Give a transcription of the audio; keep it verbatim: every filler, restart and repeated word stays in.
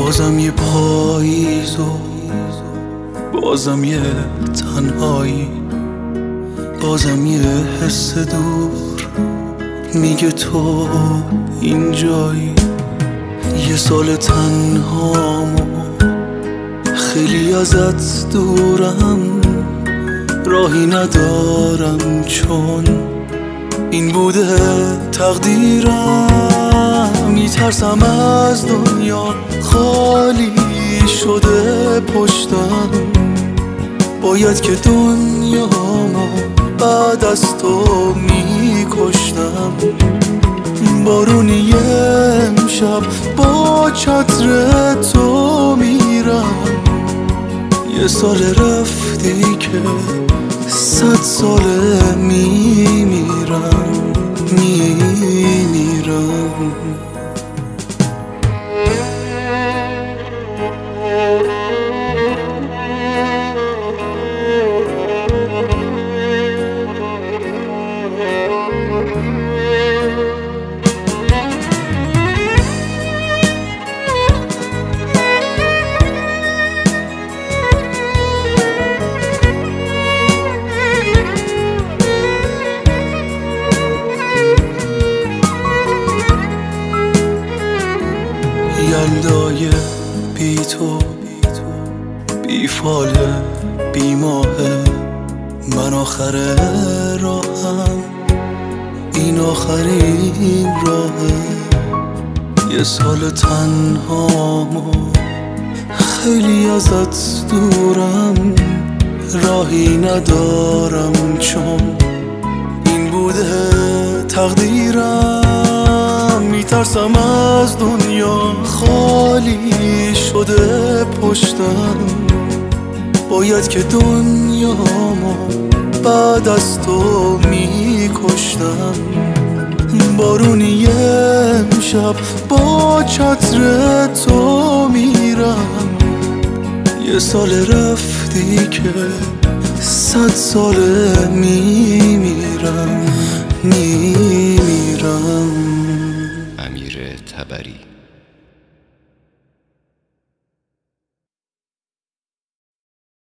بازم یه پاییز و بازم یه تنهایی، بازم یه حس دور میگه تو اینجایی. یه سال تنهام و خیلی ازت دورم، راهی ندارم چون این بوده تقدیرم. میترسم از دنیا خالی شده پشتم، باید که دنیامو بعد از تو میکشتم. بارونی امشب با چتر تو میرم، یه سال رفتی که صد ساله میمیرم میمیرم. یلدای بی تو بی فاله بی ماهه، من آخر راهم این آخرین راهه. یه سال تنهام و خیلی ازت دورم، راهی ندارم چون این بوده تقدیرم. میترسم از دنیا خالی شده پشتم، باید که دنیامو بعد از تو میکشتم. بارونی امشب با چتر تو میرم، یه سال رفتی که صد ساله میمیرم میمیرم. امیر طبری.